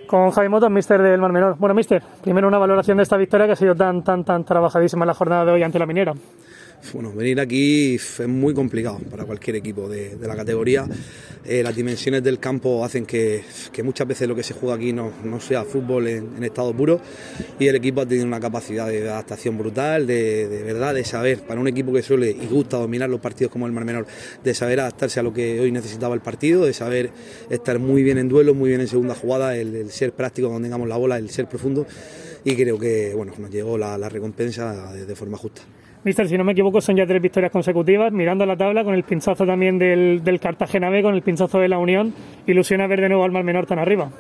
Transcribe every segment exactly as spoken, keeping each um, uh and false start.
Con Javi Motos, míster del Mar Menor. Bueno, míster, primero una valoración de esta victoria que ha sido tan, tan, tan trabajadísima en la jornada de hoy ante la Minera. Bueno, venir aquí es muy complicado para cualquier equipo de, de la categoría. Eh, las dimensiones del campo hacen que, que muchas veces lo que se juega aquí no, no sea fútbol en, en estado puro, y el equipo ha tenido una capacidad de adaptación brutal, de, de verdad, de saber, para un equipo que suele y gusta dominar los partidos como el Mar Menor, de saber adaptarse a lo que hoy necesitaba el partido, de saber estar muy bien en duelo, muy bien en segunda jugada, el, el ser práctico cuando tengamos la bola, el ser profundo, y creo que bueno, nos llegó la, la recompensa de, de forma justa. Mister, si no me equivoco, son ya tres victorias consecutivas, mirando a la tabla, con el pinchazo también del, del Cartagena B, con el pinchazo de la Unión. Ilusiona ver de nuevo al Mar Menor tan arriba.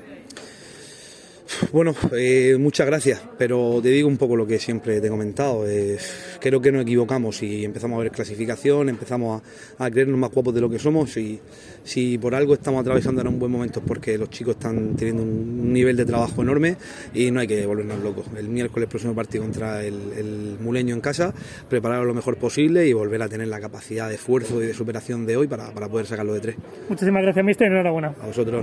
Bueno, eh, muchas gracias, pero te digo un poco lo que siempre te he comentado. Eh, creo que nos equivocamos y empezamos a ver clasificación, empezamos a, a creernos más guapos de lo que somos, y si por algo estamos atravesando en un buen momento es porque los chicos están teniendo un nivel de trabajo enorme y no hay que volvernos locos. El miércoles próximo partido contra el, el Muleño en casa, prepararlo lo mejor posible y volver a tener la capacidad de esfuerzo y de superación de hoy para, para poder sacarlo de tres. Muchísimas gracias, míster, y enhorabuena. A vosotros.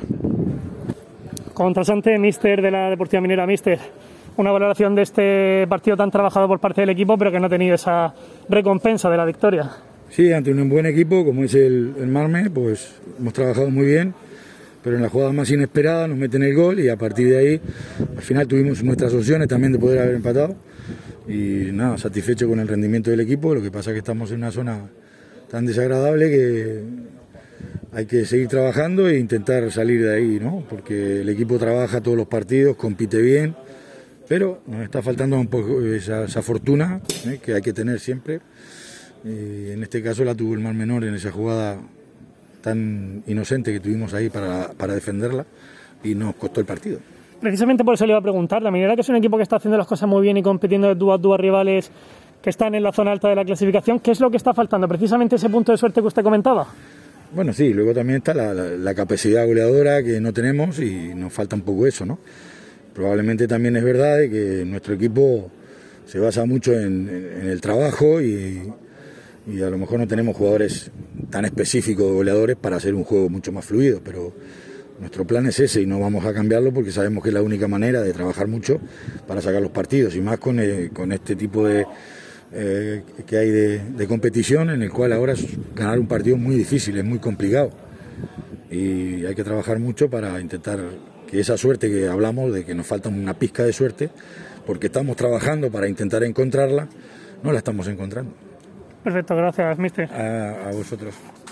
Contrasante, míster de la Deportiva Minera. Míster, una valoración de este partido tan trabajado por parte del equipo, pero que no ha tenido esa recompensa de la victoria. Sí, ante un buen equipo como es el, el Marme, pues hemos trabajado muy bien, pero en la jugada más inesperada nos meten el gol y a partir de ahí al final tuvimos nuestras opciones también de poder haber empatado, y nada, satisfecho con el rendimiento del equipo. Lo que pasa es que estamos en una zona tan desagradable que hay que seguir trabajando e intentar salir de ahí, ¿no? Porque el equipo trabaja todos los partidos, compite bien, pero nos está faltando un poco esa, esa fortuna, ¿eh?, que hay que tener siempre. Y en este caso la tuvo el Mar Menor en esa jugada tan inocente que tuvimos ahí para, para defenderla, y nos costó el partido. Precisamente por eso le iba a preguntar, la Minera, que es un equipo que está haciendo las cosas muy bien y compitiendo de tú a tú a rivales que están en la zona alta de la clasificación, ¿qué es lo que está faltando? Precisamente ese punto de suerte que usted comentaba. Bueno, sí, luego también está la, la, la capacidad goleadora que no tenemos y nos falta un poco eso, ¿no? Probablemente también es verdad que nuestro equipo se basa mucho en, en, en el trabajo y, y a lo mejor no tenemos jugadores tan específicos goleadores para hacer un juego mucho más fluido, pero nuestro plan es ese y no vamos a cambiarlo porque sabemos que es la única manera de trabajar mucho para sacar los partidos, y más con, eh, con este tipo de... Eh, que hay de, de competición, en el cual ahora es ganar un partido muy difícil, es muy complicado, y hay que trabajar mucho para intentar que esa suerte que hablamos, de que nos falta una pizca de suerte, porque estamos trabajando para intentar encontrarla, no la estamos encontrando. Perfecto, gracias, míster. A, a vosotros.